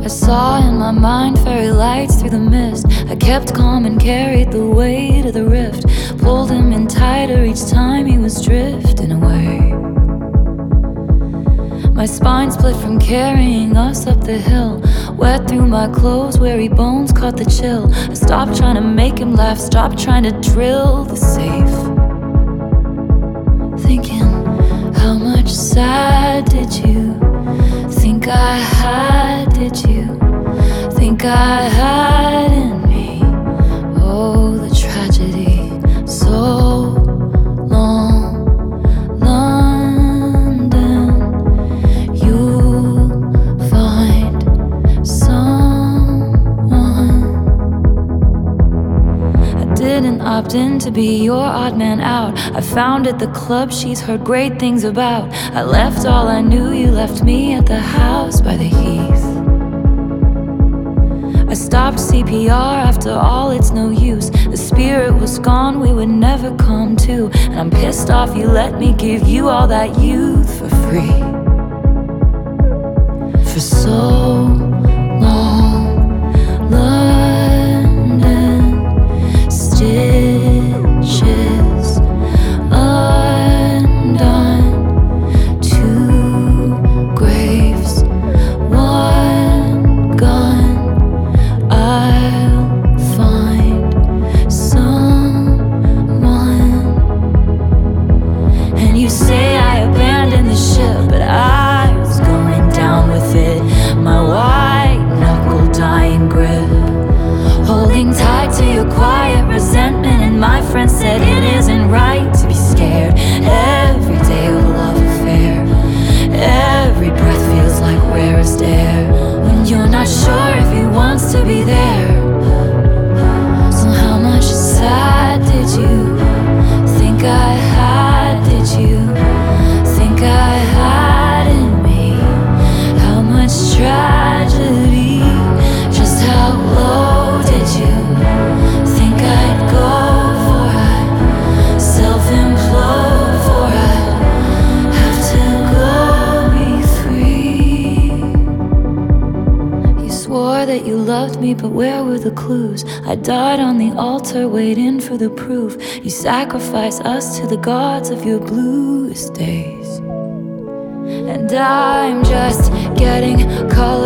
I saw in my mind fairy lights through the mist. I kept calm and carried the weight of the rift. Pulled him in tighter each time he was drifting away. My spine split from carrying us up the hill. Wet through my clothes, weary bones caught the chill. I stopped trying to make him laugh, stopped trying to drill the safe. Thinking, how much sad did you think I had? Did you think I had in me? Oh, the tragedy, so long. London, you'll find someone. I didn't opt in to be your odd man out. I founded the club she's heard great things about. I left all I knew, you left me at the house by the heath. I stopped CPR after all, it's no use. The spirit was gone, we would never come to. And I'm pissed off you let me give you all that youth for free. For so long, London, stitches undone. Two graves, one gun. I'll find someone. And you say I abandoned the ship, but I was going down with it. My white knuckle dying grip, holding tight to your quiet resentment. And my friend said it isn't right to be scared. Every day of a love affair, every breath feels like rarest air. When you're not sure if he wants to be there. So how much sad did you think I had? Did you think I had in me? How much tragedy? Just how low did you think I'd go for? I'd self-implode for I'd have to go be free. You swore that you loved me, but where were the clues? I died on the altar waiting for the proof. You sacrificed us to the gods of your bluest days. And I'm just getting color